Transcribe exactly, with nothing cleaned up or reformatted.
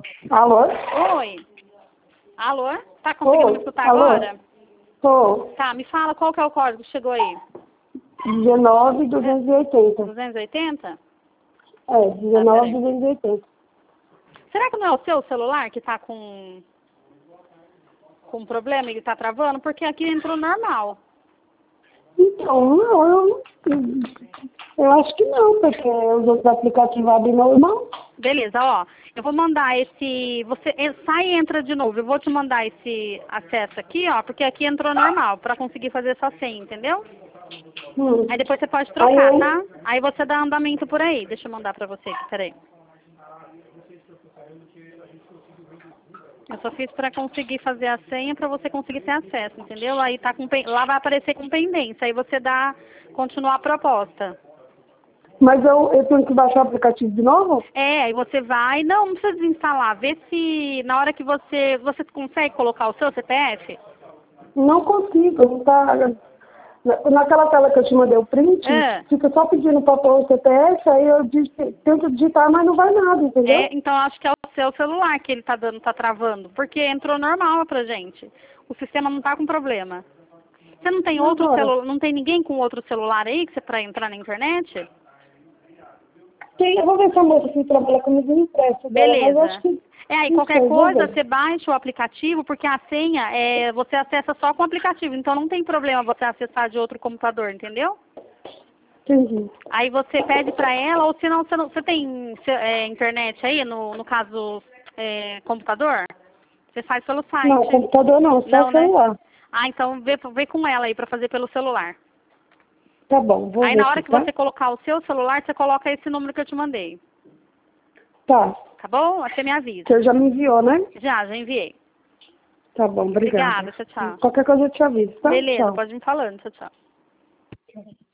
Alô? Oi. Alô? Tá conseguindo Oi. me escutar Alô? agora? Tô. Tá, me fala qual que é o código que chegou aí. dezenove, duzentos e oitenta. duzentos e oitenta? É, Tá, dezenove, peraí. duzentos e oitenta. Será que não é o seu celular que tá com, com problema e ele tá travando? Porque aqui entrou normal. Então, não, eu, eu acho que não, porque os outros aplicativos abrem normal. Beleza, ó. Eu vou mandar esse... Você eh, sai e entra de novo. Eu vou te mandar esse acesso aqui, ó, porque aqui entrou normal, pra conseguir fazer sua senha, entendeu? Hum. Aí depois você pode Aí trocar, eu, tá? Aí você dá andamento por aí. Deixa eu mandar pra você aqui, peraí. Eu só fiz pra conseguir fazer a senha pra você conseguir ter acesso, entendeu? Aí tá com... pen- Lá vai aparecer com pendência. Aí você dá... Continuar a proposta. mas eu, eu tenho que baixar o aplicativo de novo? É, aí você vai... Não, não precisa desinstalar. Vê se na hora que você... Você consegue colocar o seu C P F? Não consigo, não tá... na- Naquela tela que eu te mandei o print, É. fica só pedindo para pôr o C P F, aí eu digi- tento digitar, mas não vai nada, entendeu? É, então acho que é o seu celular que ele tá dando, tá travando, porque entrou normal pra gente. O sistema não tá com problema. Você não tem E outro agora? celular, não tem ninguém com outro celular aí que você para entrar na internet? Tem, eu vou ver se a moça que trabalha comigo me empresta dela, mas eu acho Beleza. que... É, aí Não qualquer sei, vou coisa ver. você baixa o aplicativo, porque a senha é, você acessa só com o aplicativo, então não tem problema você acessar de outro computador, entendeu? Entendi. Aí você pede pra ela, ou se não, você, não, você tem é, internet aí, no, no caso, é, computador? Você faz pelo Não, site. computador não, só Não, né? celular. Ah, então vê, vê com ela aí pra fazer pelo celular. Tá bom, vou Aí ver na hora aqui, que tá? você colocar o seu celular, você coloca esse número que eu te mandei. Tá. Tá bom? Aí você me avisa. Você já me enviou, né? Já, já enviei. Tá bom, obrigada. Obrigada, tchau, tchau. Qualquer coisa eu te aviso, tá? Beleza, Tchau. pode me falando, tchau, tchau.